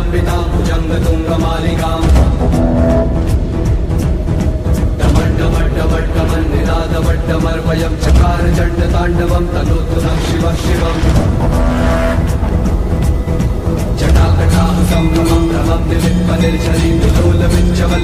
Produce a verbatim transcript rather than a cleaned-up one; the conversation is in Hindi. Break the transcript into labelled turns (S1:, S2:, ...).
S1: कल्पितां भुजङ्गतुङ्गमालिकाम् डमड्डमड्डमड्डमन्निनादवड्डमर्वयं चकार चण्डताण्डवं तनोतु नः शिवः शिवम् जटाकटाः सम्भ्रमं भ्रमं निलिप्पनिर्झरीं विलोलविञ्चव